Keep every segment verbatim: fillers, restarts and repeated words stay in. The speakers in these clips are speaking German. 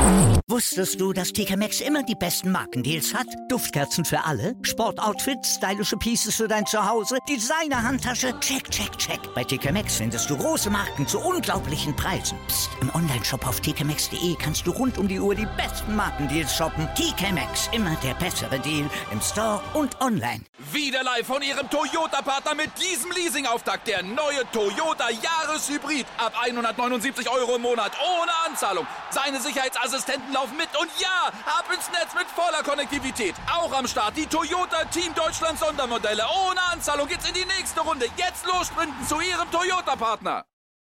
Wusstest du, dass T K Maxx immer die besten Markendeals hat? Duftkerzen für alle, Sportoutfits, stylische Pieces für dein Zuhause, Designer-Handtasche, check, check, check. Bei T K Maxx findest du große Marken zu unglaublichen Preisen. Psst. Im Onlineshop auf t k maxx punkt d e kannst du rund um die Uhr die besten Markendeals shoppen. T K Maxx, immer der bessere Deal im Store und online. Wieder live von Ihrem Toyota-Partner mit diesem Leasing-Auftakt. Der neue Toyota Jahreshybrid. Ab hundertneunundsiebzig Euro im Monat. Ohne Anzahlung. Seine Sicherheitsassistenten laufen mit. Und ja, ab ins Netz mit voller Konnektivität. Auch am Start die Toyota Team Deutschland Sondermodelle. Ohne Anzahlung geht's in die nächste Runde. Jetzt los sprinten zu Ihrem Toyota-Partner.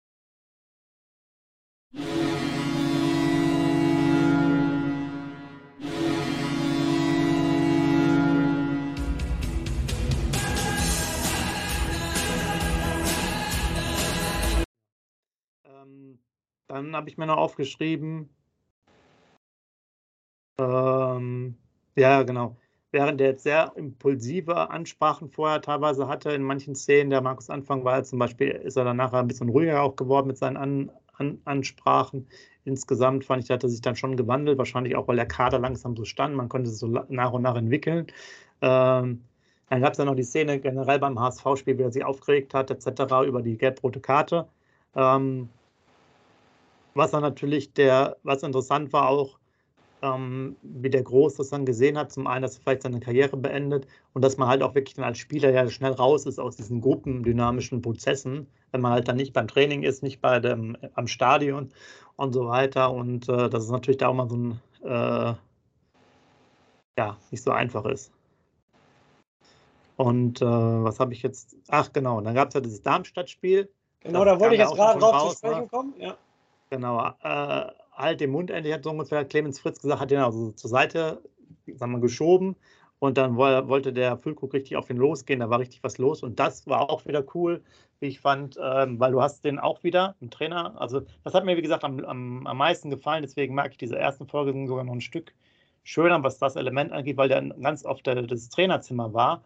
Ähm, dann habe ich mir noch aufgeschrieben, ähm, ja, genau. Während der jetzt sehr impulsive Ansprachen vorher teilweise hatte in manchen Szenen, der Markus Anfang war, zum Beispiel, ist er dann nachher ein bisschen ruhiger auch geworden mit seinen An An Ansprachen. Insgesamt fand ich, da hat er sich dann schon gewandelt, wahrscheinlich auch, weil der Kader langsam so stand, man konnte es so nach und nach entwickeln. Ähm, dann gab es ja noch die Szene generell beim H S V-Spiel, wie er sich aufgeregt hat, et cetera, über die gelb-rote Karte. Ähm, was dann natürlich der, was interessant war auch, ähm, wie der Groß das dann gesehen hat. Zum einen, dass er vielleicht seine Karriere beendet und dass man halt auch wirklich dann als Spieler ja schnell raus ist aus diesen gruppendynamischen Prozessen, wenn man halt dann nicht beim Training ist, nicht bei dem, am Stadion und so weiter. Und äh, dass es natürlich da auch mal so ein, äh, ja, nicht so einfach ist. Und äh, was habe ich jetzt? Ach genau, dann gab es ja dieses Darmstadt-Spiel. Genau, da wollte ich jetzt gerade drauf zu sprechen ne? kommen. Ja. Genau, äh, halt den Mund endlich, hat so ungefähr Clemens Fritz gesagt, hat den also zur Seite, sagen wir, geschoben und dann wollte der Füllkrug richtig auf ihn losgehen, da war richtig was los und das war auch wieder cool, wie ich fand, ähm, weil du hast den auch wieder, einen Trainer, also das hat mir, wie gesagt, am, am, am meisten gefallen, deswegen mag ich diese ersten Folge sogar noch ein Stück schöner, was das Element angeht, weil der ganz oft der, das Trainerzimmer war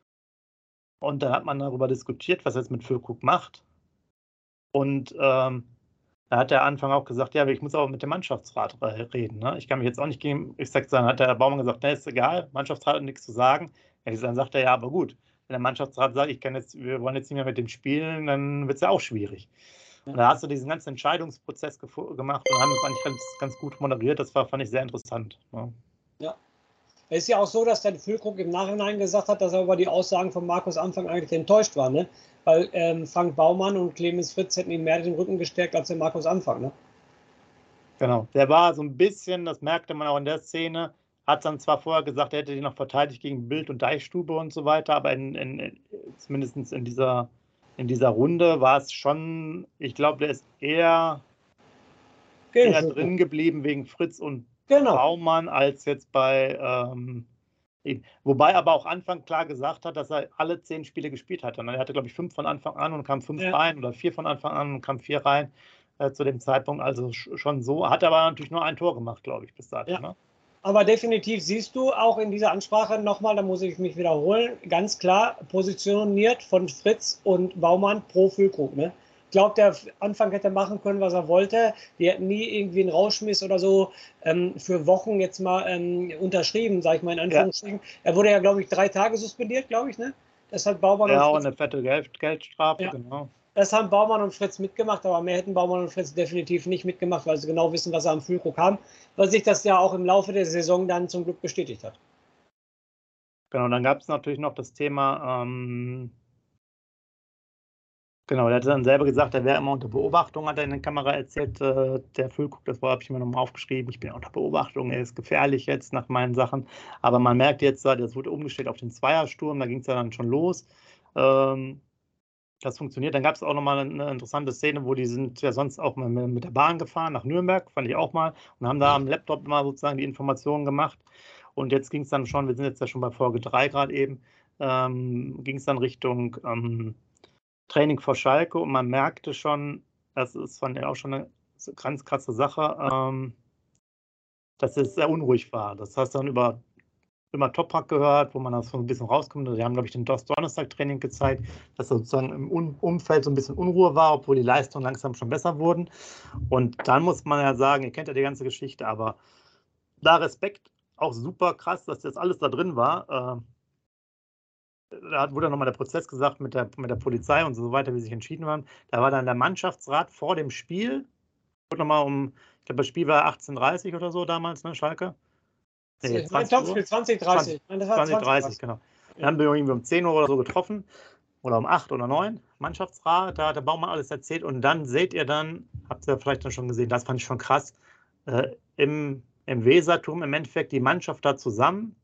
und dann hat man darüber diskutiert, was er jetzt mit Füllkrug macht und ähm, da hat der Anfang auch gesagt, ja, ich muss aber mit dem Mannschaftsrat reden. Ne? Ich kann mich jetzt auch nicht gegen, ich sag, dann hat der Baumann gesagt, ne, ist egal, Mannschaftsrat hat nichts zu sagen. Ja, dann sagt er, ja, aber gut, wenn der Mannschaftsrat sagt, ich kann jetzt, wir wollen jetzt nicht mehr mit dem spielen, dann wird es ja auch schwierig. Und da hast du diesen ganzen Entscheidungsprozess gemacht und haben das eigentlich ganz, ganz gut moderiert. Das war, fand ich, sehr interessant. Ne? Ja. Es ist ja auch so, dass der Füllkrug im Nachhinein gesagt hat, dass er über die Aussagen von Markus Anfang eigentlich enttäuscht war, ne? Weil ähm, Frank Baumann und Clemens Fritz hätten ihm mehr den Rücken gestärkt als der Markus Anfang, ne? Genau, der war so ein bisschen, das merkte man auch in der Szene, hat dann zwar vorher gesagt, er hätte die noch verteidigt gegen Bild und Deichstube und so weiter, aber in, in, zumindest in dieser, in dieser Runde war es schon, ich glaube, der ist eher, eher drin geblieben wegen Fritz und genau. Baumann als jetzt bei ähm, wobei aber auch Anfang klar gesagt hat, dass er alle zehn Spiele gespielt hat. Und er hatte, glaube ich, fünf von Anfang an und kam fünf ja. rein oder vier von Anfang an und kam vier rein äh, zu dem Zeitpunkt. Also schon so. Hat aber natürlich nur ein Tor gemacht, glaube ich, bis dahin. Ja. Ne? Aber definitiv siehst du auch in dieser Ansprache nochmal, da muss ich mich wiederholen, ganz klar positioniert von Fritz und Baumann pro Füllkrug. Ne? Ich glaube, der Anfang hätte machen können, was er wollte. Die hätten nie irgendwie einen Rauschmiss oder so ähm, für Wochen jetzt mal ähm, unterschrieben, sage ich mal in Anführungsstrichen. Ja. Er wurde ja, glaube ich, drei Tage suspendiert, glaube ich. Ne? Das hat Baumann ja, und, und eine fette Geld Geldstrafe, ja. genau. Das haben Baumann und Fritz mitgemacht, aber mehr hätten Baumann und Fritz definitiv nicht mitgemacht, weil sie genau wissen, was sie am Füllkrug haben, weil sich das ja auch im Laufe der Saison dann zum Glück bestätigt hat. Genau, dann gab es natürlich noch das Thema, ähm, genau, der hat dann selber gesagt, er wäre immer unter Beobachtung, hat er in der Kamera erzählt, äh, der Füllkrug, das habe ich mir nochmal aufgeschrieben, ich bin unter Beobachtung, er ist gefährlich jetzt nach meinen Sachen, aber man merkt jetzt, das wurde umgestellt auf den Zweiersturm, da ging es ja dann schon los, ähm, das funktioniert. Dann gab es auch nochmal eine interessante Szene, wo die sind ja sonst auch mal mit der Bahn gefahren nach Nürnberg, fand ich auch mal, und haben da am Laptop mal sozusagen die Informationen gemacht. Und jetzt ging es dann schon, wir sind jetzt ja schon bei Folge drei gerade eben, ähm, ging es dann Richtung ähm, Training vor Schalke und man merkte schon, das ist fand ich auch schon eine ganz krasse Sache, ähm, dass es sehr unruhig war. Das heißt dann über immer Toprak gehört, wo man das so ein bisschen rauskommt. Die haben, glaube ich, den Donnerstag-Training gezeigt, dass sozusagen im um Umfeld so ein bisschen Unruhe war, obwohl die Leistungen langsam schon besser wurden. Und dann muss man ja sagen, ihr kennt ja die ganze Geschichte, aber da Respekt, auch super krass, dass das alles da drin war. Äh, da wurde nochmal der Prozess gesagt mit der, mit der Polizei und so weiter, wie sie sich entschieden haben. Da war dann der Mannschaftsrat vor dem Spiel, wurde nochmal um, ich glaube, das Spiel war achtzehn Uhr dreißig oder so damals, ne, Schalke? Nee, mein Topspiel zwanzig Uhr dreißig. zwanzig Uhr dreißig, genau. Dann haben wir irgendwie um zehn Uhr oder so getroffen oder um acht oder neun, Mannschaftsrat, da hat der Baumann alles erzählt und dann seht ihr dann, habt ihr vielleicht dann schon gesehen, das fand ich schon krass, äh, im, im Weserturm im Endeffekt die Mannschaft da zusammen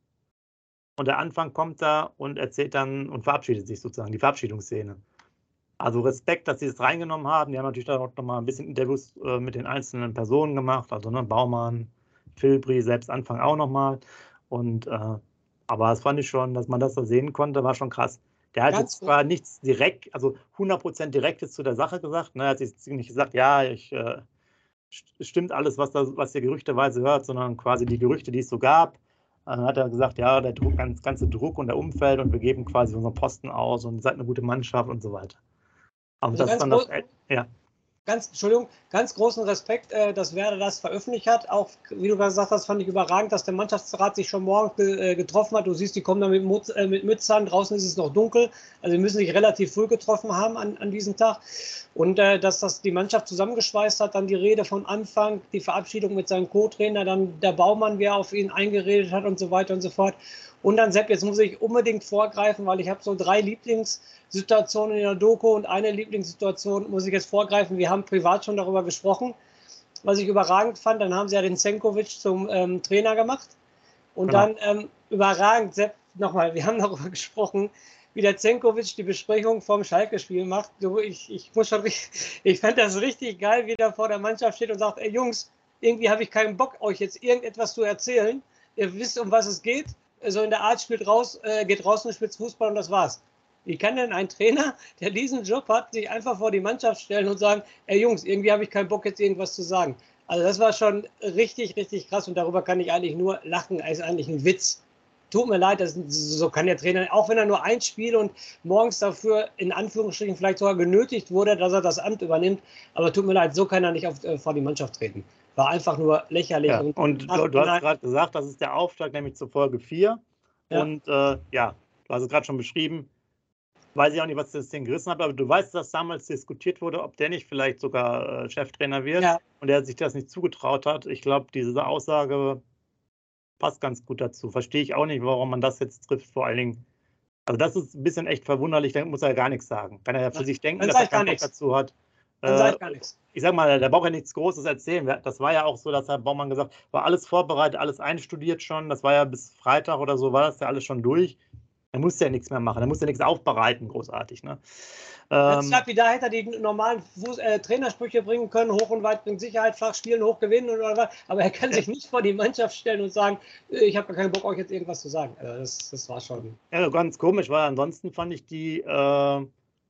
und der Anfang kommt da und erzählt dann und verabschiedet sich sozusagen, die Verabschiedungsszene. Also Respekt, dass sie es reingenommen haben. Die haben natürlich da noch mal ein bisschen Interviews äh, mit den einzelnen Personen gemacht, also ne, Baumann, Filbri, selbst Anfang auch nochmal. Und äh, aber das fand ich schon, dass man das so sehen konnte, war schon krass. Der hat Ganz jetzt zwar nichts direkt, also hundert Prozent Direktes zu der Sache gesagt. Ne? Er hat jetzt nicht gesagt, ja, ich äh, stimmt alles, was, da, was ihr gerüchteweise hört, sondern quasi die Gerüchte, die es so gab. Dann hat er gesagt, ja, der Druck, ganz, ganze Druck und der Umfeld und wir geben quasi unseren Posten aus und seid eine gute Mannschaft und so weiter. Und Also das ist dann das, ja. Ganz, Entschuldigung, ganz großen Respekt, äh, dass Werder das veröffentlicht hat. Auch, wie du gesagt hast, fand ich überragend, dass der Mannschaftsrat sich schon morgen äh, getroffen hat. Du siehst, die kommen da mit, Mut, äh, mit Mützern, draußen ist es noch dunkel. Also die müssen sich relativ früh getroffen haben an, an diesem Tag. Und äh, dass das die Mannschaft zusammengeschweißt hat, dann die Rede von Anfang, die Verabschiedung mit seinem Co-Trainer, dann der Baumann, wie er auf ihn eingeredet hat und so weiter und so fort. Und dann, Sepp, jetzt muss ich unbedingt vorgreifen, weil ich habe so drei Lieblingssituationen in der Doku und eine Lieblingssituation muss ich jetzt vorgreifen. Wir haben privat schon darüber gesprochen, was ich überragend fand. Dann haben sie ja den Zenkovic zum ähm, Trainer gemacht. Und genau. dann ähm, überragend, Sepp, nochmal, wir haben darüber gesprochen, wie der Zenkovic die Besprechung vorm Schalke-Spiel macht. Du, ich, ich muss schon richtig, ich fand das richtig geil, wie der vor der Mannschaft steht und sagt, ey Jungs, irgendwie habe ich keinen Bock, euch jetzt irgendetwas zu erzählen. Ihr wisst, um was es geht. So in der Art, spielt raus, äh, geht raus und spielt Fußball und das war's. Wie kann denn ein Trainer, der diesen Job hat, sich einfach vor die Mannschaft stellen und sagen, ey Jungs, irgendwie habe ich keinen Bock, jetzt irgendwas zu sagen. Also das war schon richtig, richtig krass und darüber kann ich eigentlich nur lachen. Das ist eigentlich ein Witz. Tut mir leid, das, so kann der Trainer, auch wenn er nur ein Spiel und morgens dafür in Anführungsstrichen vielleicht sogar genötigt wurde, dass er das Amt übernimmt, aber tut mir leid, so kann er nicht auf, äh, vor die Mannschaft treten. War einfach nur lächerlich. Ja, und, und du, du hast gerade gesagt, das ist der Auftrag, nämlich zur Folge vier. Ja. Und äh, ja, du hast es gerade schon beschrieben. Weiß ich auch nicht, was das Ding gerissen hat, aber du weißt, dass damals diskutiert wurde, ob der nicht vielleicht sogar äh, Cheftrainer wird. Ja. Und er sich das nicht zugetraut hat. Ich glaube, diese Aussage passt ganz gut dazu. Verstehe ich auch nicht, warum man das jetzt trifft, vor allen Dingen. Also das ist ein bisschen echt verwunderlich, da muss er ja gar nichts sagen. Kann er ja für ja. sich denken, dass er keinen Bock dazu hat. Dann äh, sage ich gar nichts. Ich sag mal, der braucht ja nichts Großes erzählen. Das war ja auch so, dass Herr Baumann gesagt hat, war alles vorbereitet, alles einstudiert schon. Das war ja bis Freitag oder so, war das ja alles schon durch. Er musste ja nichts mehr machen, er musste ja nichts aufbereiten, großartig. Ne? Ähm, wie da hätte er die normalen Fuß, äh, Trainersprüche bringen können, hoch und weit bringt Sicherheit, flach spielen, hoch gewinnen oder was. Aber er kann ja. sich nicht vor die Mannschaft stellen und sagen, ich habe gar keinen Bock, euch jetzt irgendwas zu sagen. Also das, das war schon. Ja, ganz komisch, weil ansonsten fand ich die. Äh,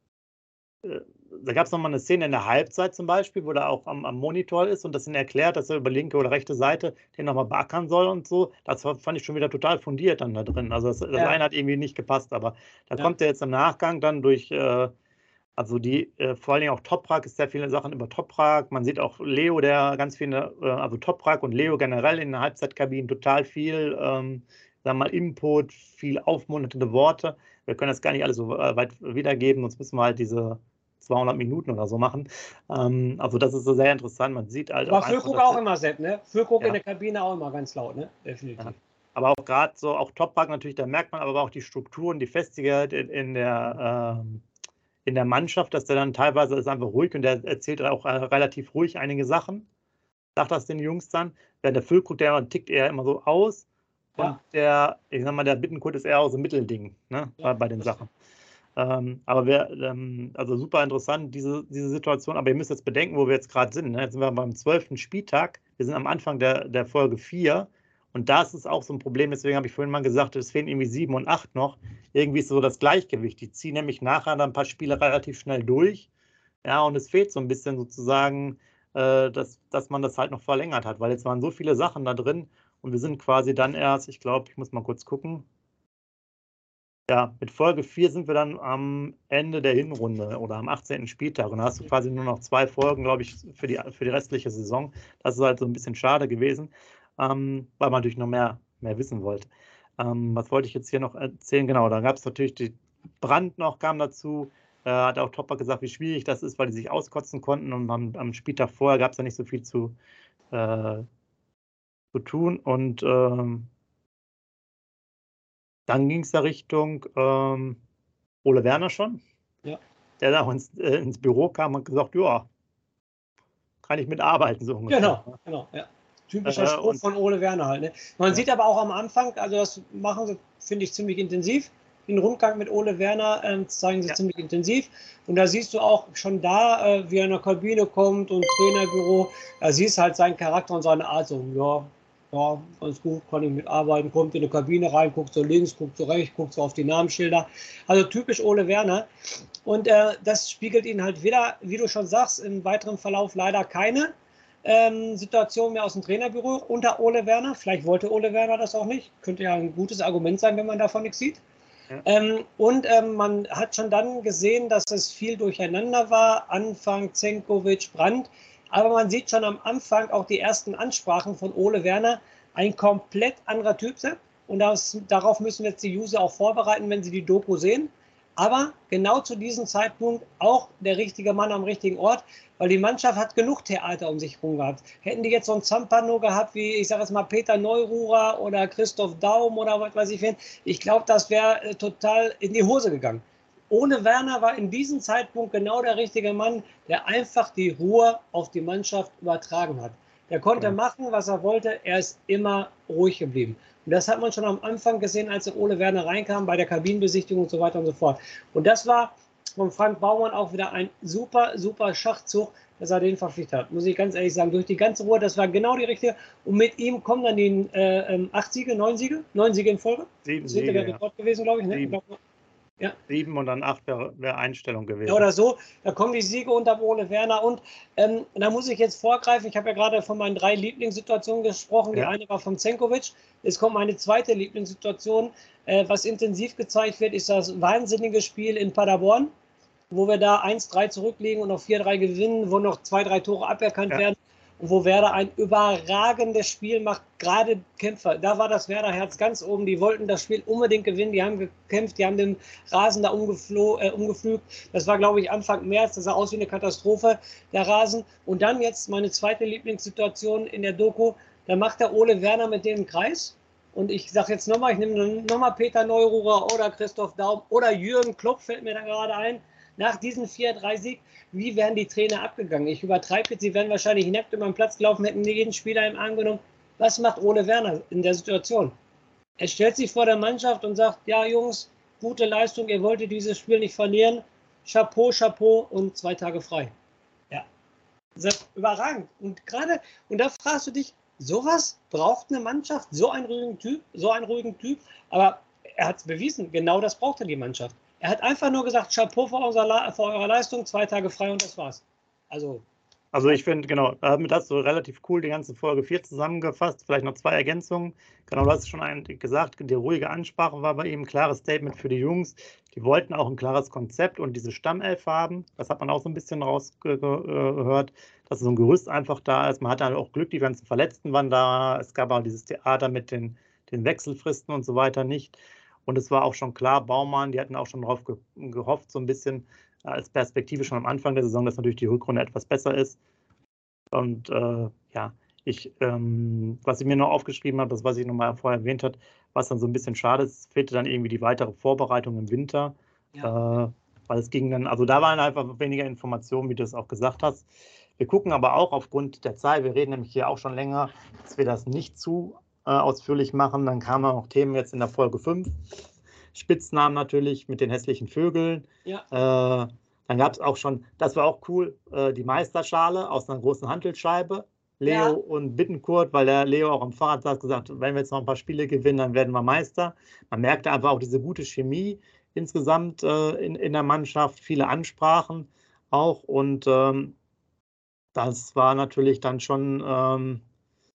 äh, da gab es nochmal eine Szene in der Halbzeit zum Beispiel, wo er auch am, am Monitor ist und das ihn erklärt, dass er über linke oder rechte Seite den nochmal beackern soll und so. Das fand ich schon wieder total fundiert dann da drin. Also das, das ja. eine hat irgendwie nicht gepasst, aber da ja. kommt er jetzt im Nachgang dann durch, äh, also die, äh, vor allen Dingen auch Toprak, ist sehr viele Sachen über Toprak. Man sieht auch Leo, der ganz viele, äh, also Toprak und Leo generell in der Halbzeitkabine total viel, ähm, sagen wir mal, Input, viel aufmunternde Worte. Wir können das gar nicht alles so weit wiedergeben, sonst müssen wir halt diese zweihundert Minuten oder so machen. Ähm, also das ist so sehr interessant. Man sieht halt aber auch Füllkrug auch immer Sepp, ne? Füllkrug ja. in der Kabine auch immer ganz laut, ne? Definitiv. Ja. Aber auch gerade so, auch Toprak natürlich, da merkt man aber auch die Strukturen, die Festigkeit in, in, der, äh, in der Mannschaft, dass der dann teilweise ist einfach ruhig und der erzählt auch äh, relativ ruhig einige Sachen. Sagt das den Jungs dann. Während der Füllkrug, der tickt eher immer so aus. Und ja. der, ich sag mal, der Bittenkurt ist eher auch so ein Mittelding, ne? Ja, bei, bei den Sachen. Ähm, aber wir, ähm, also super interessant, diese, diese Situation. Aber ihr müsst jetzt bedenken, wo wir jetzt gerade sind. Ne? Jetzt sind wir beim zwölften Spieltag. Wir sind am Anfang der, der Folge vier. Und da ist es auch so ein Problem. Deswegen habe ich vorhin mal gesagt, es fehlen irgendwie sieben und acht noch. Irgendwie ist so das Gleichgewicht. Die ziehen nämlich nachher dann ein paar Spiele relativ schnell durch. Ja, und es fehlt so ein bisschen sozusagen, äh, dass, dass man das halt noch verlängert hat. Weil jetzt waren so viele Sachen da drin. Und wir sind quasi dann erst, ich glaube, ich muss mal kurz gucken. Ja, mit Folge vier sind wir dann am Ende der Hinrunde oder am achtzehnten Spieltag. Und da hast du quasi nur noch zwei Folgen, glaube ich, für die, für die restliche Saison. Das ist halt so ein bisschen schade gewesen, ähm, weil man natürlich noch mehr, mehr wissen wollte. Ähm, was wollte ich jetzt hier noch erzählen? Genau, da gab es natürlich die Brand noch, kam dazu. Äh, hat auch Topper gesagt, wie schwierig das ist, weil die sich auskotzen konnten. Und am, am Spieltag vorher gab es ja nicht so viel zu, äh, zu tun. Und ähm, dann ging es da Richtung ähm, Ole Werner schon, Ja. der da ins, äh, ins Büro kam und gesagt, ja, kann ich mitarbeiten, so ungefähr. Genau, genau, ja. Typischer Äh, Spruch und- von Ole Werner halt. Ne? Man Ja. sieht aber auch am Anfang, also das machen sie, finde ich, ziemlich intensiv. Den Rundgang mit Ole Werner ähm, zeigen sie Ja. ziemlich intensiv. Und da siehst du auch schon da, äh, wie er in der Kabine kommt und Trainerbüro, da siehst halt seinen Charakter und seine Art so, ja, ja, ganz gut, kann ich mitarbeiten, kommt in die Kabine rein, guckt so links, guckt so rechts, guckt so auf die Namensschilder. Also typisch Ole Werner. Und äh, das spiegelt ihn halt wieder, wie du schon sagst, im weiteren Verlauf leider keine ähm, Situation mehr aus dem Trainerbüro unter Ole Werner. Vielleicht wollte Ole Werner das auch nicht. Könnte ja ein gutes Argument sein, wenn man davon nichts sieht. Ja. Ähm, und ähm, man hat schon dann gesehen, dass es viel durcheinander war. Anfang Zenkovic, Brandt. Aber man sieht schon am Anfang auch die ersten Ansprachen von Ole Werner. Ein komplett anderer Typ sind. Und das, darauf müssen jetzt die User auch vorbereiten, wenn sie die Doku sehen. Aber genau zu diesem Zeitpunkt auch der richtige Mann am richtigen Ort, weil die Mannschaft hat genug Theater um sich herum gehabt. Hätten die jetzt so ein Zampano gehabt, wie ich sage jetzt mal Peter Neururer oder Christoph Daum oder was weiß ich wen, ich glaube, das wäre äh, total in die Hose gegangen. Ole Werner war in diesem Zeitpunkt genau der richtige Mann, der einfach die Ruhe auf die Mannschaft übertragen hat. Der konnte Ja. machen, was er wollte, er ist immer ruhig geblieben. Und das hat man schon am Anfang gesehen, als der Ole Werner reinkam, bei der Kabinenbesichtigung und so weiter und so fort. Und das war von Frank Baumann auch wieder ein super, super Schachzug, dass er den verpflichtet hat. Muss ich ganz ehrlich sagen, durch die ganze Ruhe, das war genau die richtige. Und mit ihm kommen dann die äh, acht Siege, neun Siege, neun Siege in Folge. Sieben Das Siege, wäre ja. Rekord gewesen, glaube ich. Ne? Sieben. Ich glaub, ja. Sieben und dann acht wäre wär Einstellung gewesen. Ja, oder so, da kommen die Siege unter Ole Werner und ähm, da muss ich jetzt vorgreifen, ich habe ja gerade von meinen drei Lieblingssituationen gesprochen, die Ja. eine war von Zenkovic, jetzt kommt meine zweite Lieblingssituation, äh, was intensiv gezeigt wird, ist das wahnsinnige Spiel in Paderborn, wo wir da eins drei zurückliegen und noch vier drei gewinnen, wo noch zwei, drei Tore aberkannt Ja. werden und wo Werder ein überragendes Spiel macht, gerade Kämpfer. Da war das Werder-Herz ganz oben, die wollten das Spiel unbedingt gewinnen, die haben gekämpft, die haben den Rasen da umgeflo äh, umgepflügt. Das war, glaube ich, Anfang März, das sah aus wie eine Katastrophe, der Rasen. Und dann jetzt meine zweite Lieblingssituation in der Doku, da macht der Ole Werner mit dem Kreis. Und ich sage jetzt nochmal, ich nehme nochmal Peter Neururer oder Christoph Daum oder Jürgen Klopp, fällt mir da gerade ein. Nach diesem vier drei Sieg, wie wären die Trainer abgegangen? Ich übertreibe jetzt, sie wären wahrscheinlich nackt über den Platz gelaufen, hätten jeden Spieler im Arm genommen. Was macht Ole Werner in der Situation? Er stellt sich vor der Mannschaft und sagt, ja Jungs, gute Leistung, ihr wolltet dieses Spiel nicht verlieren. Chapeau, Chapeau und zwei Tage frei. Ja, das ist überragend. Und gerade, und da fragst du dich, sowas braucht eine Mannschaft, so einen ruhigen Typ, so einen ruhigen Typ. Aber er hat es bewiesen, genau das brauchte die Mannschaft. Er hat einfach nur gesagt, Chapeau für, unser, für eure Leistung, zwei Tage frei und das war's. Also, Also ich finde, genau, da haben wir das so relativ cool, die ganze Folge vier zusammengefasst. Vielleicht noch zwei Ergänzungen. Genau, du hast es schon eigentlich gesagt, die ruhige Ansprache war bei ihm ein klares Statement für die Jungs. Die wollten auch ein klares Konzept und diese Stammelf haben. Das hat man auch so ein bisschen rausgehört, dass so ein Gerüst einfach da ist. Man hatte halt auch Glück, die ganzen Verletzten waren da. Es gab auch dieses Theater mit den, den Wechselfristen und so weiter nicht. Und es war auch schon klar, Baumann, die hatten auch schon darauf ge gehofft, so ein bisschen als Perspektive schon am Anfang der Saison, dass natürlich die Rückrunde etwas besser ist. Und äh, ja, ich, ähm, was ich mir noch aufgeschrieben habe, das, was ich nochmal vorher erwähnt habe, was dann so ein bisschen schade ist, fehlte dann irgendwie die weitere Vorbereitung im Winter. Ja. Äh, weil es ging dann, also da waren einfach weniger Informationen, wie du es auch gesagt hast. Wir gucken aber auch aufgrund der Zeit, wir reden nämlich hier auch schon länger, dass wir das nicht zu äh, ausführlich machen. Dann kamen auch Themen jetzt in der Folge fünf. Spitznamen natürlich mit den hässlichen Vögeln. Ja. Äh, dann gab es auch schon, das war auch cool, äh, die Meisterschale aus einer großen Hantelscheibe. Leo ja. und Bittencourt, weil der Leo auch am Fahrrad saß, gesagt, wenn wir jetzt noch ein paar Spiele gewinnen, dann werden wir Meister. Man merkte einfach auch diese gute Chemie insgesamt äh, in, in der Mannschaft, viele Ansprachen auch. Und ähm, das war natürlich dann schon, ähm,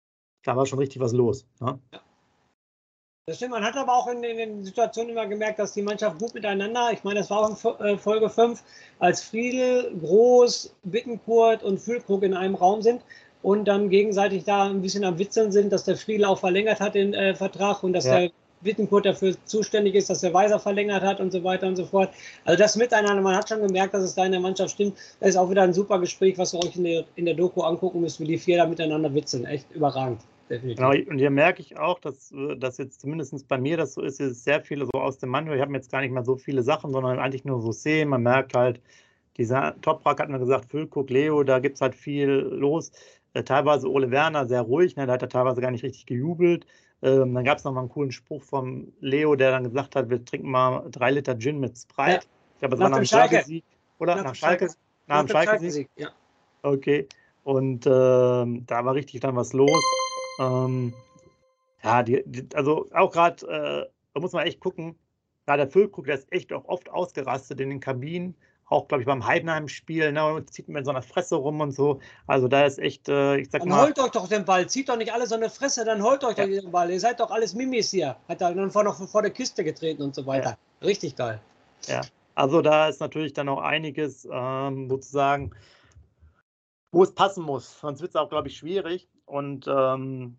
da war schon richtig was los. Ne? Ja. Das stimmt, man hat aber auch in, in den Situationen immer gemerkt, dass die Mannschaft gut miteinander, ich meine, das war auch in Folge fünf, als Friedl, Groß, Bittencourt und Füllkrug in einem Raum sind und dann gegenseitig da ein bisschen am Witzeln sind, dass der Friedl auch verlängert hat den äh, Vertrag und dass ja. der Bittencourt dafür zuständig ist, dass der Weiser verlängert hat und so weiter und so fort. Also das Miteinander, man hat schon gemerkt, dass es da in der Mannschaft stimmt. Das ist auch wieder ein super Gespräch, was ihr euch in der, in der Doku angucken müsst, wie die vier da miteinander witzeln. Echt überragend. Definitiv. Genau, und hier merke ich auch, dass das jetzt zumindest bei mir das so ist, ist sehr viele so aus dem Manual. Ich habe jetzt gar nicht mehr so viele Sachen, sondern eigentlich nur so Szenen. Man merkt halt, dieser Toprak hat mir gesagt, Füllkrug, Leo, da gibt es halt viel los. Äh, teilweise Ole Werner sehr ruhig, ne, da hat er teilweise gar nicht richtig gejubelt. Ähm, dann gab es noch mal einen coolen Spruch vom Leo, der dann gesagt hat, wir trinken mal drei Liter Gin mit Sprite. Ja. Ich glaube, das war nach dem Schalke-Sieg. Oder? Nach, nach Schalke? Schalke. Nach, nach dem Schalke-Sieg? Ja. Okay. Und ähm, da war richtig dann was los. Ähm, ja, die, die, also auch gerade, äh, da muss man echt gucken, da der Füllkrug, der ist echt auch oft ausgerastet in den Kabinen, auch glaube ich beim Heidenheim-Spiel, ne, zieht mit so einer Fresse rum und so, also da ist echt, äh, ich sag dann mal... Dann holt euch doch den Ball, zieht doch nicht alle so eine Fresse, dann holt euch ja. doch den Ball, ihr seid doch alles Mimis hier, hat er dann vor, noch vor der Kiste getreten und so weiter, ja. Richtig geil. Ja, also da ist natürlich dann auch einiges ähm, sozusagen, wo es passen muss, sonst wird es auch, glaube ich, schwierig. Und ähm,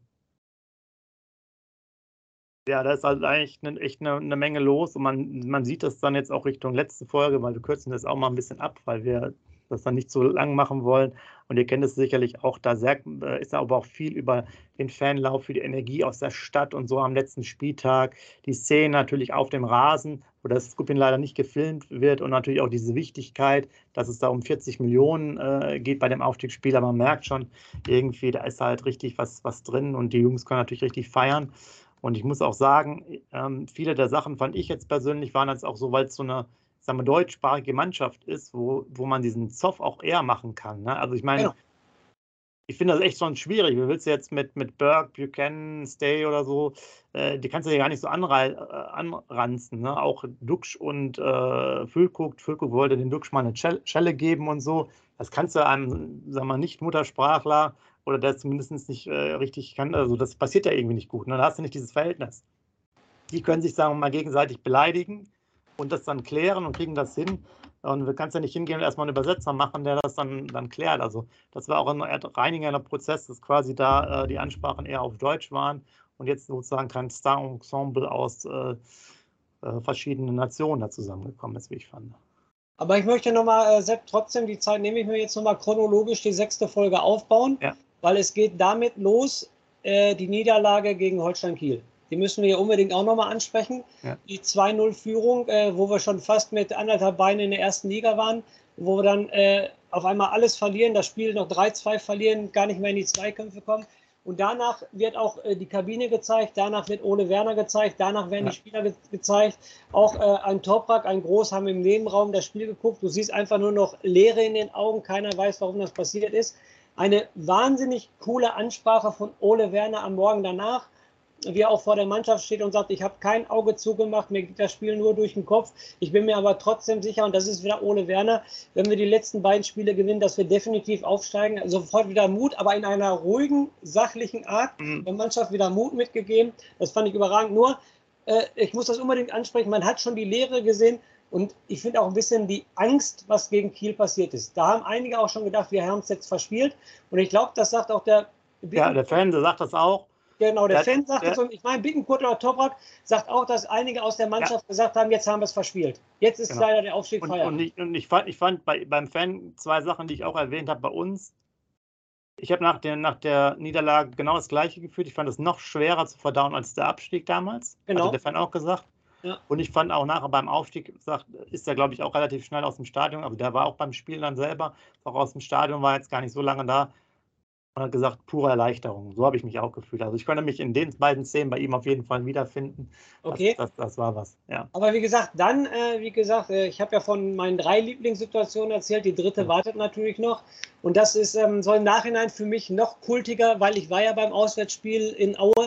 ja, da ist halt eigentlich ne, echt eine, eine Menge los und man, man sieht das dann jetzt auch Richtung letzte Folge, weil wir kürzen das auch mal ein bisschen ab, weil wir das dann nicht so lang machen wollen. Und ihr kennt es sicherlich auch, da sehr, ist aber auch viel über den Fanlauf, für die Energie aus der Stadt und so am letzten Spieltag. Die Szene natürlich auf dem Rasen, wo das Skupin leider nicht gefilmt wird und natürlich auch diese Wichtigkeit, dass es da um vierzig Millionen äh, geht bei dem Aufstiegsspiel. Aber man merkt schon irgendwie, da ist halt richtig was, was drin und die Jungs können natürlich richtig feiern. Und ich muss auch sagen, ähm, viele der Sachen fand ich jetzt persönlich waren jetzt auch so, weil es so eine sagen wir, deutschsprachige Mannschaft ist, wo, wo man diesen Zoff auch eher machen kann. Ne? Also ich meine, ja. ich finde das echt schon schwierig. Wie willst du jetzt mit, mit Burke, Buchanan, Stay oder so, äh, die kannst du ja gar nicht so anrei- äh, anranzen. Ne? Auch Duksch und äh, Füllkrug. Füllkrug wollte den Duksch mal eine Schelle geben und so. Das kannst du einem, sagen wir, Nicht-Muttersprachler oder der zumindest nicht äh, richtig kann. Also das passiert ja irgendwie nicht gut. Ne? Da hast du nicht dieses Verhältnis. Die können sich, sagen wir mal, gegenseitig beleidigen und das dann klären und kriegen das hin. Und du kannst ja nicht hingehen und erstmal einen Übersetzer machen, der das dann, dann klärt. Also das war auch ein reinigender Prozess, dass quasi da äh, die Ansprachen eher auf Deutsch waren und jetzt sozusagen kein Star-Ensemble aus äh, äh, verschiedenen Nationen da zusammengekommen ist, wie ich fand. Aber ich möchte nochmal, äh, Sepp, trotzdem die Zeit nehme ich mir jetzt nochmal chronologisch die sechste Folge aufbauen, ja. Weil es geht damit los, äh, die Niederlage gegen Holstein Kiel. Die müssen wir ja unbedingt auch nochmal ansprechen. Ja. Die zwei null Führung, äh, wo wir schon fast mit anderthalb Beinen in der ersten Liga waren, wo wir dann äh, auf einmal alles verlieren, das Spiel noch drei zwei verlieren, gar nicht mehr in die Zweikämpfe kommen. Und danach wird auch äh, die Kabine gezeigt, danach wird Ole Werner gezeigt, danach werden ja. die Spieler ge- gezeigt. Auch äh, ein Toprak, ein Groß haben im Nebenraum das Spiel geguckt. Du siehst einfach nur noch Leere in den Augen, keiner weiß, warum das passiert ist. Eine wahnsinnig coole Ansprache von Ole Werner am Morgen danach, wie er auch vor der Mannschaft steht und sagt, ich habe kein Auge zugemacht, mir geht das Spiel nur durch den Kopf. Ich bin mir aber trotzdem sicher, und das ist wieder Ole Werner, wenn wir die letzten beiden Spiele gewinnen, dass wir definitiv aufsteigen. Also sofort wieder Mut, aber in einer ruhigen, sachlichen Art. Mhm. Der Mannschaft wieder Mut mitgegeben. Das fand ich überragend. Nur, äh, ich muss das unbedingt ansprechen, man hat schon die Lehre gesehen und ich finde auch ein bisschen die Angst, was gegen Kiel passiert ist. Da haben einige auch schon gedacht, wir haben es jetzt verspielt. Und ich glaube, das sagt auch der... Ja, der Fan, der sagt das auch. Genau, der, der Fan sagt es, und ich meine, Bittencourt oder Toprak sagt auch, dass einige aus der Mannschaft ja. gesagt haben, jetzt haben wir es verspielt. Jetzt ist genau. leider der Aufstieg und, Feierabend. Und ich, und ich fand, ich fand bei, beim Fan zwei Sachen, die ich auch erwähnt habe bei uns. Ich habe nach der, nach der Niederlage genau das Gleiche gefühlt. Ich fand es noch schwerer zu verdauen als der Abstieg damals. Genau. Hat der Fan auch gesagt. Ja. Und ich fand auch nachher beim Aufstieg, sagt, ist er, glaube ich, auch relativ schnell aus dem Stadion. Also der war auch beim Spiel dann selber, auch aus dem Stadion, war jetzt gar nicht so lange da. Und hat gesagt, pure Erleichterung. So habe ich mich auch gefühlt. Also ich konnte mich in den beiden Szenen bei ihm auf jeden Fall wiederfinden. Okay. Das, das, das war was, ja. Aber wie gesagt, dann, äh, wie gesagt, äh, ich habe ja von meinen drei Lieblingssituationen erzählt. Die dritte ja. wartet natürlich noch. Und das ist ähm, so im Nachhinein für mich noch kultiger, weil ich war ja beim Auswärtsspiel in Aue.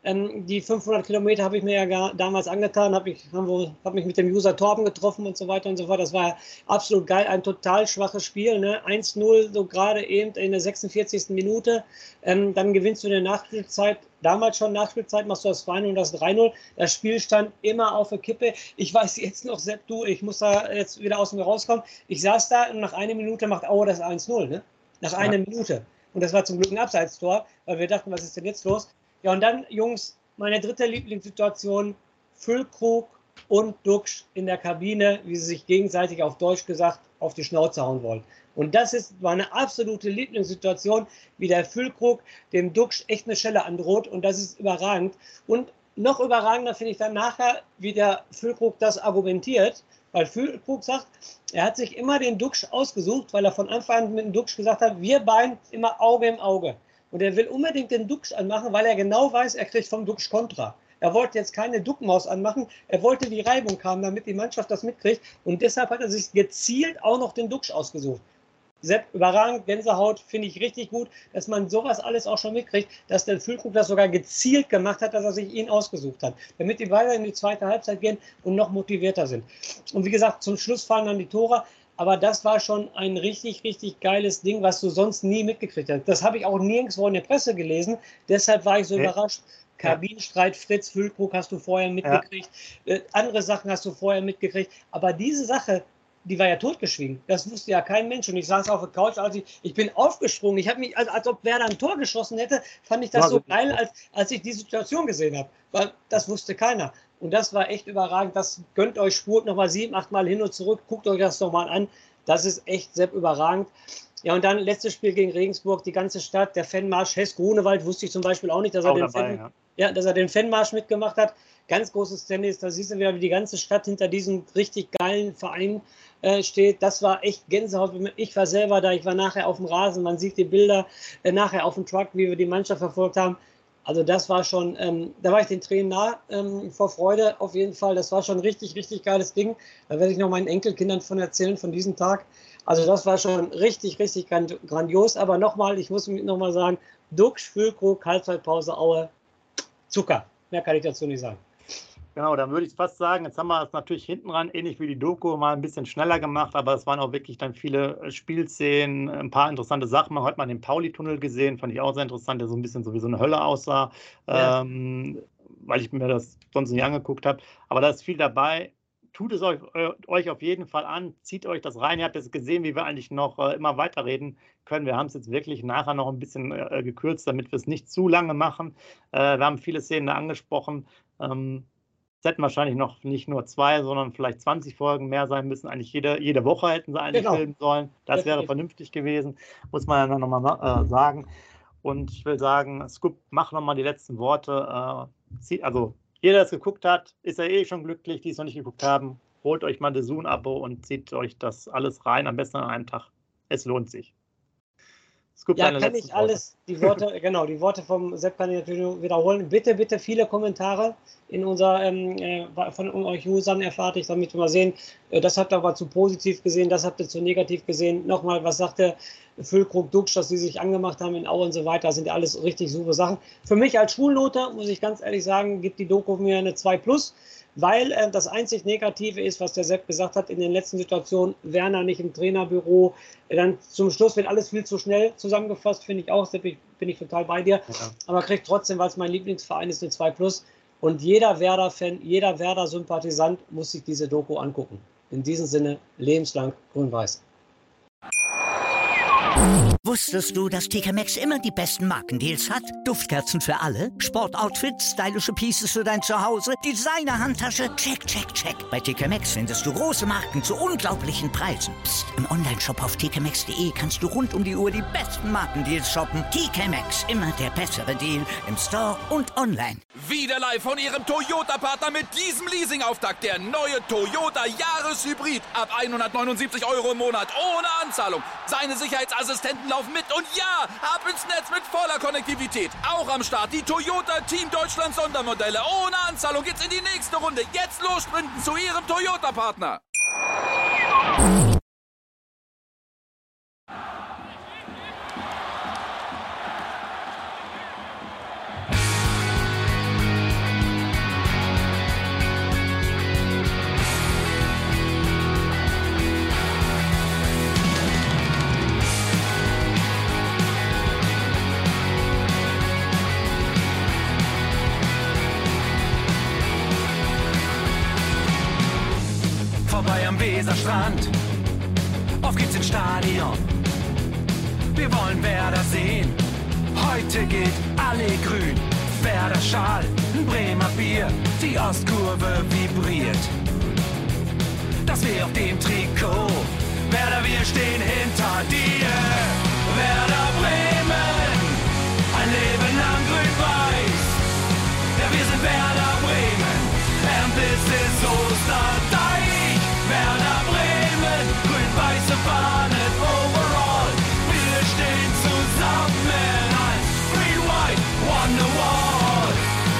Ähm, die fünfhundert Kilometer habe ich mir ja gar, damals angetan, habe ich hab, hab mich mit dem User Torben getroffen und so weiter und so fort. Das war absolut geil, ein total schwaches Spiel. Ne? eins null, so gerade eben in der sechsundvierzigsten Minute. Ähm, dann gewinnst du in der Nachspielzeit, damals schon Nachspielzeit, machst du das zwei null und das drei null. Das Spiel stand immer auf der Kippe. Ich weiß jetzt noch, Sepp, du, ich muss da jetzt wieder aus mir rauskommen. Ich saß da und nach einer Minute macht Aue das eins null. Ne? Nach ja. einer Minute. Und das war zum Glück ein Abseitstor, weil wir dachten, was ist denn jetzt los? Ja, und dann, Jungs, meine dritte Lieblingssituation, Füllkrug und Duxch in der Kabine, wie sie sich gegenseitig auf Deutsch gesagt auf die Schnauze hauen wollen. Und das ist meine absolute Lieblingssituation, wie der Füllkrug dem Duxch echt eine Schelle androht und das ist überragend. Und noch überragender finde ich dann nachher, wie der Füllkrug das argumentiert, weil Füllkrug sagt, er hat sich immer den Duxch ausgesucht, weil er von Anfang an mit dem Duxch gesagt hat, wir beiden immer Auge im Auge. Und er will unbedingt den Duxch anmachen, weil er genau weiß, er kriegt vom Duxch Kontra. Er wollte jetzt keine Duckmaus anmachen, er wollte die Reibung haben, damit die Mannschaft das mitkriegt. Und deshalb hat er sich gezielt auch noch den Duxch ausgesucht. Sepp, überragend, Gänsehaut, finde ich richtig gut, dass man sowas alles auch schon mitkriegt, dass der Füllkrug das sogar gezielt gemacht hat, dass er sich ihn ausgesucht hat, damit die weiter in die zweite Halbzeit gehen und noch motivierter sind. Und wie gesagt, zum Schluss fallen dann die Tore. Aber das war schon ein richtig, richtig geiles Ding, was du sonst nie mitgekriegt hast. Das habe ich auch nirgendwo in der Presse gelesen. Deshalb war ich so ja. überrascht. Kabinenstreit, Fritz, Füllkrug hast du vorher mitgekriegt. Ja. Äh, andere Sachen hast du vorher mitgekriegt. Aber diese Sache, die war ja totgeschwiegen. Das wusste ja kein Mensch. Und ich saß auf der Couch, als ich, ich bin aufgesprungen. Ich habe mich, als, als ob Werder ein Tor geschossen hätte, fand ich das ja, so geil, als, als ich die Situation gesehen habe. Weil das wusste keiner. Und das war echt überragend. Das gönnt euch, spurt nochmal sieben, acht Mal hin und zurück. Guckt euch das nochmal an. Das ist echt sehr überragend. Ja, und dann letztes Spiel gegen Regensburg, die ganze Stadt, der Fanmarsch. Hess Grunewald wusste ich zum Beispiel auch nicht, dass er, den, dabei, Fan, ja. Ja, dass er den Fanmarsch mitgemacht hat. Ganz großes Tennis. Da siehst du wieder, wie die ganze Stadt hinter diesem richtig geilen Verein äh, steht. Das war echt Gänsehaut. Ich war selber da. Ich war nachher auf dem Rasen. Man sieht die Bilder äh, nachher auf dem Truck, wie wir die Mannschaft verfolgt haben. Also das war schon, ähm, da war ich den Tränen nah, ähm, vor Freude auf jeden Fall. Das war schon ein richtig, richtig geiles Ding. Da werde ich noch meinen Enkelkindern von erzählen, von diesem Tag. Also das war schon richtig, richtig grandios. Aber nochmal, ich muss nochmal sagen, Duxch, Füllkrug, Halbzeitpause, Aue, Zucker. Mehr kann ich dazu nicht sagen. Genau, dann würde ich fast sagen, jetzt haben wir es natürlich hinten ran, ähnlich wie die Doku, mal ein bisschen schneller gemacht, aber es waren auch wirklich dann viele Spielszenen, ein paar interessante Sachen. Man hat mal den Pauli-Tunnel gesehen, fand ich auch sehr interessant, der so ein bisschen so wie so eine Hölle aussah, ja. ähm, weil ich mir das sonst nicht angeguckt habe. Aber da ist viel dabei. Tut es euch, euch auf jeden Fall an, zieht euch das rein. Ihr habt jetzt gesehen, wie wir eigentlich noch äh, immer weiterreden können. Wir haben es jetzt wirklich nachher noch ein bisschen äh, gekürzt, damit wir es nicht zu lange machen. Äh, wir haben viele Szenen angesprochen. Ähm, Es hätten wahrscheinlich noch nicht nur zwei, sondern vielleicht zwanzig Folgen mehr sein müssen. Eigentlich jede, jede Woche hätten sie eigentlich genau. filmen sollen. Das wäre vernünftig gewesen, muss man dann nochmal äh, sagen. Und ich will sagen, Scoop, mach nochmal die letzten Worte. Äh, also jeder, der es geguckt hat, ist ja eh schon glücklich. Die es noch nicht geguckt haben, holt euch mal das Zoom-Abo und zieht euch das alles rein. Am besten an einem Tag. Es lohnt sich. Scoop, ja, kann ich alles, Worte. die Worte, genau, die Worte vom Sepp kann ich natürlich nur wiederholen. Bitte, bitte viele Kommentare in unser, ähm, von euch Usern erfahrt ich, damit wir mal sehen, äh, das habt ihr aber zu positiv gesehen, das habt ihr zu negativ gesehen. Nochmal, was sagt der Füllkrug, Duxch, dass sie sich angemacht haben in Aue und so weiter, das sind ja alles richtig super Sachen. Für mich als Schulnote, muss ich ganz ehrlich sagen, gibt die Doku mir eine zwei plus. Weil äh, das einzig Negative ist, was der Sepp gesagt hat, in den letzten Situationen, Werner nicht im Trainerbüro, äh, dann zum Schluss wird alles viel zu schnell zusammengefasst, finde ich auch, Sepp, ich, bin ich total bei dir, ja. Aber kriegt trotzdem, weil es mein Lieblingsverein ist, eine zwei plus und jeder Werder-Fan, jeder Werder-Sympathisant muss sich diese Doku angucken. In diesem Sinne, lebenslang grün-weiß. Wusstest du, dass T K Maxx immer die besten Markendeals hat? Duftkerzen für alle, Sportoutfits, stylische Pieces für dein Zuhause, Designer-Handtasche, check, check, check. Bei T K Maxx findest du große Marken zu unglaublichen Preisen. Psst. Im Onlineshop auf t k maxx punkt de kannst du rund um die Uhr die besten Markendeals shoppen. T K Maxx, immer der bessere Deal im Store und online. Wieder live von ihrem Toyota-Partner mit diesem Leasing-Auftakt. Der neue Toyota Jahreshybrid. Ab hundertneunundsiebzig Euro im Monat ohne Anzahlung. Seine Sicherheitsassistenten laufen mit und ja, ab ins Netz mit voller Konnektivität. Auch am Start die Toyota Team Deutschland Sondermodelle. Ohne Anzahlung geht's in die nächste Runde. Jetzt los sprinten zu Ihrem Toyota-Partner. am Weserstrand. Auf geht's ins Stadion. Wir wollen Werder sehen. Heute gilt alle grün. Werder Schal, ein Bremer Bier. Die Ostkurve vibriert. Das wir auf dem Trikot. Werder, wir stehen hinter dir. Werder Bremen, ein Leben lang grün-weiß. Ja, wir sind Werder Bremen, and this is Osterdeich. Werder Bremen, grün-weiße Fahnen overall. Wir stehen zusammen als Green White Wonderwall.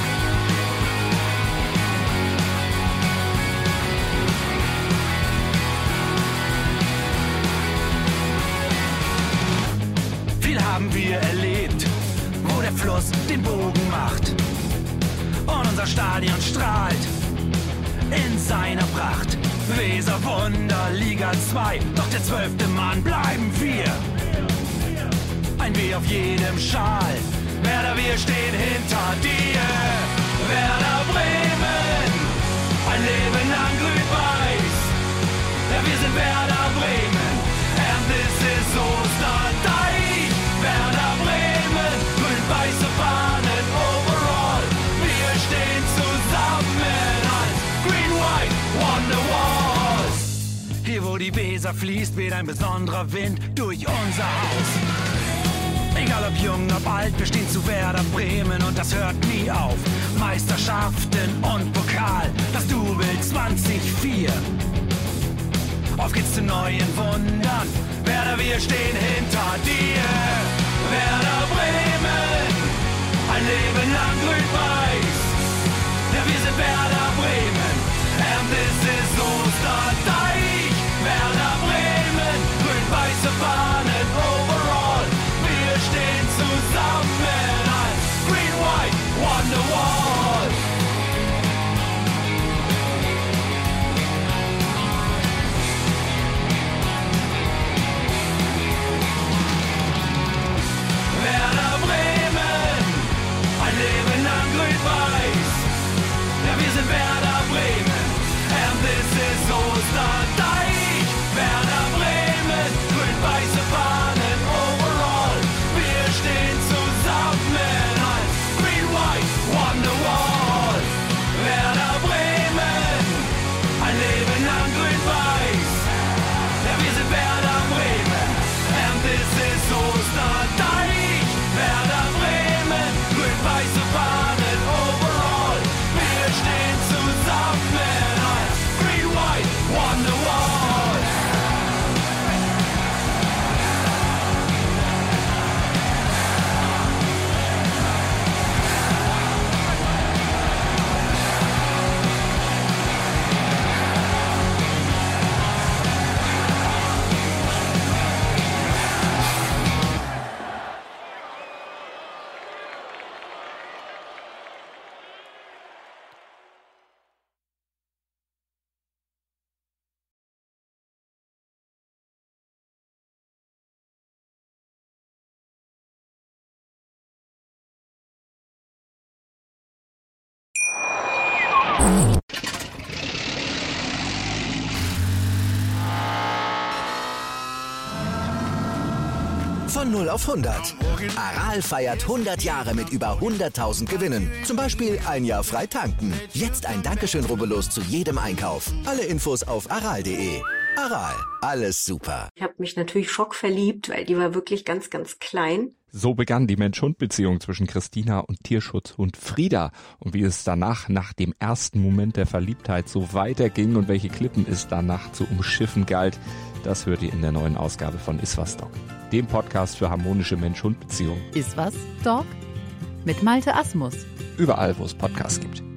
Viel haben wir erlebt, wo der Fluss den Bogen macht. Und unser Stadion strahlt in seiner Pracht. Weser Wunder, Liga zwei, doch der zwölfte Mann bleiben wir. Ein W auf jedem Schal, Werder, wir stehen hinter dir. Werder Bremen, ein Leben lang grün-weiß. Ja, wir sind Werder Bremen, and this is Osterdeich. Werder Bremen, grün-weiße Fahnen overall. Wir stehen zusammen als Green White Wonderwalls. Hier wo die Weser fließt, weht ein besonderer Wind durch unser Haus. Egal ob jung, ob alt, wir stehen zu Werder Bremen und das hört nie auf. Meisterschaften und Pokal, das Double zwanzig vier. Auf geht's zu neuen Wundern, Werder, wir stehen hinter dir. Werder Bremen, ein Leben lang grün-weiß. Ja, wir sind Werder Bremen, and this is Osterdeich. Werder Bremen, grün-weiße Fahnen overall. Wir stehen zusammen als Green White Wonderwall. Werder Bremen, ein Leben lang grün-weiß. Ja, wir sind Werder Bremen, and this is Osterdeich. Werder Bremen, grün-weiße Fahnen overall. Wir stehen zusammen als Green White Wonderwall. Werder Bremen, ein Leben lang grün-weiß. Ja, wir sind Werder Bremen, and this is Osterdeich. Werder Bremen, grün-weiße Fahnen overall. Wir stehen zusammen als Green White Wonderwall. Von null auf hundert. Aral feiert hundert Jahre mit über hunderttausend Gewinnen. Zum Beispiel ein Jahr frei tanken. Jetzt ein Dankeschön, rubbellos zu jedem Einkauf. Alle Infos auf aral punkt de. Aral, alles super. Ich habe mich natürlich schockverliebt, weil die war wirklich ganz, ganz klein. So begann die Mensch-Hund-Beziehung zwischen Christina und Tierschutzhund Frieda. Und wie es danach, nach dem ersten Moment der Verliebtheit, so weiterging und welche Klippen es danach zu umschiffen galt, das hört ihr in der neuen Ausgabe von Iswas Dog, dem Podcast für harmonische Mensch-Hund-Beziehungen. Iswas Dog? Mit Malte Asmus. Überall, wo es Podcasts gibt.